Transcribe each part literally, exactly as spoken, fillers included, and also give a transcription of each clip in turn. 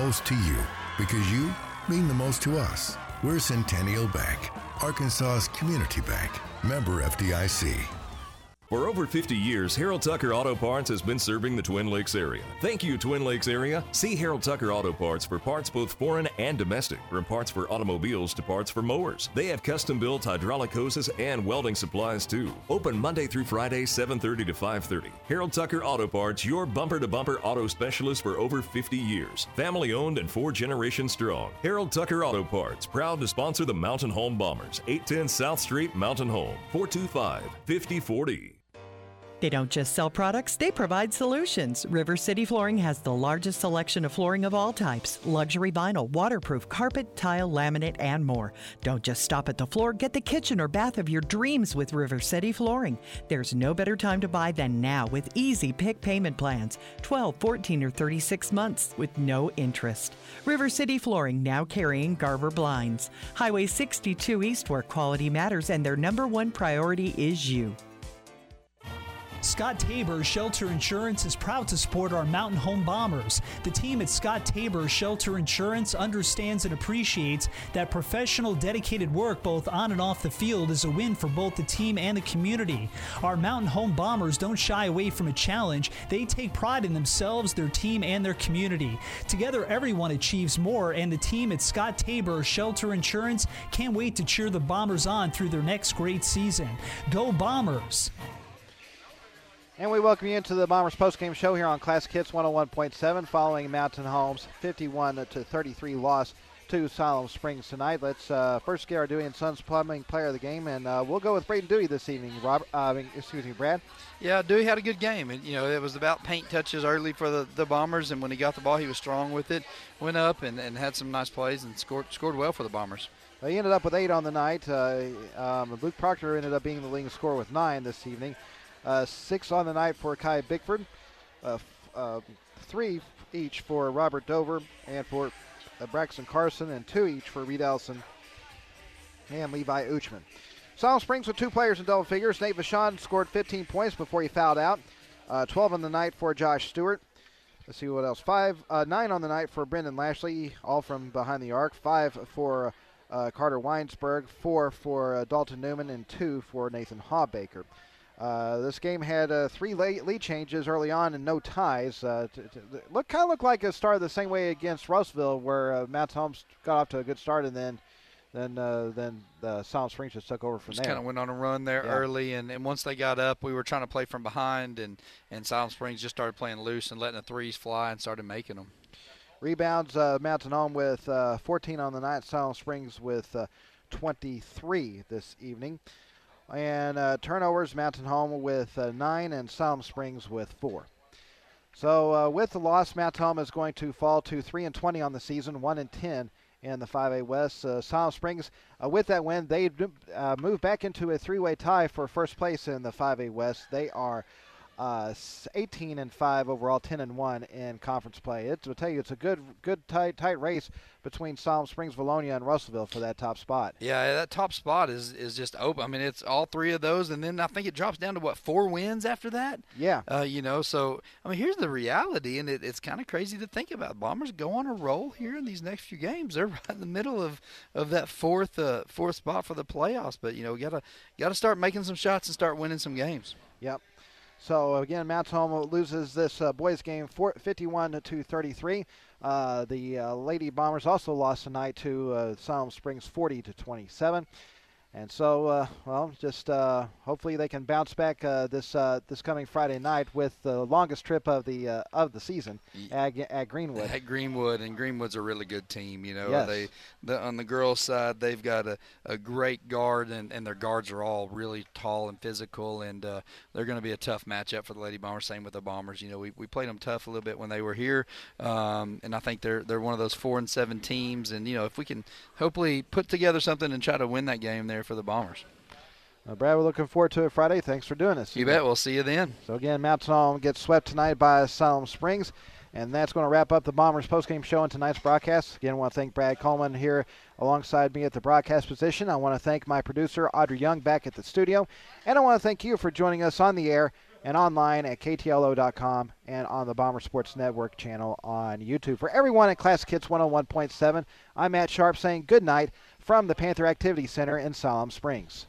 most to you because you mean the most to us. We're Centennial Bank, Arkansas's community bank. Member F D I C. For over fifty years, Harold Tucker Auto Parts has been serving the Twin Lakes area. Thank you, Twin Lakes area. See Harold Tucker Auto Parts for parts both foreign and domestic, from parts for automobiles to parts for mowers. They have custom-built hydraulic hoses and welding supplies, too. Open Monday through Friday, seven thirty to five thirty. Harold Tucker Auto Parts, your bumper-to-bumper auto specialist for over fifty years. Family-owned and four generations strong. Harold Tucker Auto Parts, proud to sponsor the Mountain Home Bombers. eight ten South Street, Mountain Home, four two five, five oh four oh. They don't just sell products, they provide solutions. River City Flooring has the largest selection of flooring of all types. Luxury vinyl, waterproof, carpet, tile, laminate, and more. Don't just stop at the floor, get the kitchen or bath of your dreams with River City Flooring. There's no better time to buy than now with easy pick payment plans. twelve, fourteen, or thirty-six months with no interest. River City Flooring, now carrying Garver Blinds. Highway sixty-two East, where quality matters and their number one priority is you. Scott Tabor Shelter Insurance is proud to support our Mountain Home Bombers. The team at Scott Tabor Shelter Insurance understands and appreciates that professional, dedicated work both on and off the field is a win for both the team and the community. Our Mountain Home Bombers don't shy away from a challenge. They take pride in themselves, their team, and their community. Together, everyone achieves more, and the team at Scott Tabor Shelter Insurance can't wait to cheer the Bombers on through their next great season. Go Bombers! And we welcome you into the Bombers postgame show here on Classic Hits one oh one point seven following Mountain Home's fifty-one to thirty-three loss to Siloam Springs tonight. Let's uh, first get our Dewey and Sons Plumbing player of the game, and uh, we'll go with Braden Dewey this evening. Robert, uh, I mean, excuse me, Brad. Yeah, Dewey had a good game, and you know it was about paint touches early for the, the Bombers, and when he got the ball, he was strong with it. Went up and, and had some nice plays and scored scored well for the Bombers. Well, he ended up with eight on the night. Uh, um, Luke Proctor ended up being the leading scorer with nine this evening. Uh, six on the night for Kai Bickford, uh, f- uh, three each for Robert Dover and for uh, Braxton Carson, and two each for Reed Ellison and Levi Uchman. Siloam Springs with two players in double figures. Nate Vachon scored fifteen points before he fouled out. Uh, twelve on the night for Josh Stewart. Let's see what else. Five, uh, nine on the night for Brendan Lashley, all from behind the arc. Five for uh, Carter Weinsberg, four for uh, Dalton Newman, and two for Nathan Hawbaker. Uh, this game had uh, three late lead changes early on and no ties. Uh, t- t- look, kind of looked like it started the same way against Russellville, where uh, Matt Holmes got off to a good start, and then then uh, then the Siloam Springs just took over from just there. Just kind of went on a run there yeah. early, and, and once they got up, we were trying to play from behind, and, and Siloam Springs just started playing loose and letting the threes fly and started making them. Rebounds, uh, Mountain Home with uh, fourteen on the night, Siloam Springs with uh, twenty-three this evening. And uh, turnovers, Mountain Home with uh, nine and Siloam Springs with four. So uh, with the loss, Mountain Home is going to fall to three and twenty on the season, one and ten in the five A West. Uh, Siloam Springs, uh, with that win, they uh, move back into a three-way tie for first place in the five A West. They are uh, eighteen and five overall, ten and one in conference play. It will tell you it's a good, good tight, tight race between Siloam Springs, Valonia, and Russellville for that top spot. Yeah, that top spot is is just open. I mean, it's all three of those, and then I think it drops down to, what, four wins after that? Yeah. Uh, you know, so, I mean, here's the reality, and it, it's kind of crazy to think about. Bombers go on a roll here in these next few games. They're right in the middle of, of that fourth uh, fourth spot for the playoffs, but, you know, we got to got to start making some shots and start winning some games. Yep. So, again, Mountain Home loses this uh, boys game fifty-one to thirty-three. Uh, the uh, Lady Bombers also lost tonight to uh, Siloam Springs forty to twenty-seven. And so, uh, well, just uh, hopefully they can bounce back uh, this uh, this coming Friday night with the longest trip of the uh, of the season at, at Greenwood. At Greenwood, and Greenwood's a really good team. You know, yes. they the, on the girls' side they've got a, a great guard, and, and their guards are all really tall and physical, and uh, they're going to be a tough matchup for the Lady Bombers. Same with the Bombers. You know, we we played them tough a little bit when they were here, um, and I think they're they're one of those four and seven teams. And you know, if we can hopefully put together something and try to win that game there for the Bombers. Uh, Brad, we're looking forward to it Friday. Thanks for doing this. You bet. We'll see you then. So, again, Mountain Home gets swept tonight by Siloam Springs, and that's going to wrap up the Bombers postgame show in tonight's broadcast. Again, I want to thank Brad Coleman here alongside me at the broadcast position. I want to thank my producer, Audrey Young, back at the studio. And I want to thank you for joining us on the air and online at K T L O dot com and on the Bomber Sports Network channel on YouTube. For everyone at Classic Hits one oh one point seven, I'm Matt Sharp saying good night from the Panther Activity Center in Siloam Springs.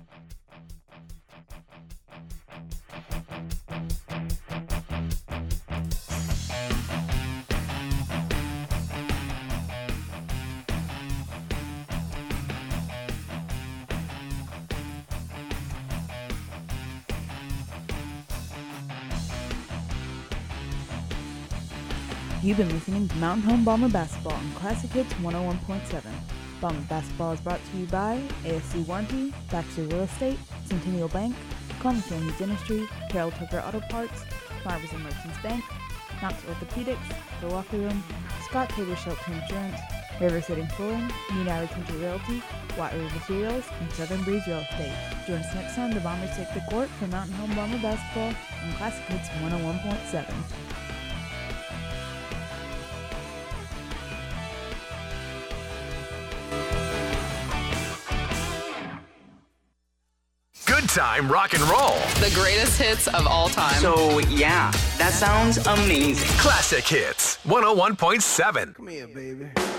You've been listening to Mountain Home Bomber Basketball on Classic Hits one oh one point seven. Bomber Basketball is brought to you by A S C Warranty, Baxter Real Estate, Centennial Bank, Coleman Family Dentistry, Carroll Tucker Auto Parts, Farmers and Merchants Bank, Knox Orthopedics, The Locker Room, Scott Tabor Shelter Insurance, River City Flooring, United Country Realty, White River Materials, and Southern Breeze Real Estate. Join us next time the Bombers take the court for Mountain Home Bomber Basketball on Classic Hits one oh one point seven. Good time rock and roll. The greatest hits of all time. So, yeah, that sounds amazing. Classic Hits one oh one point seven. Come here, baby.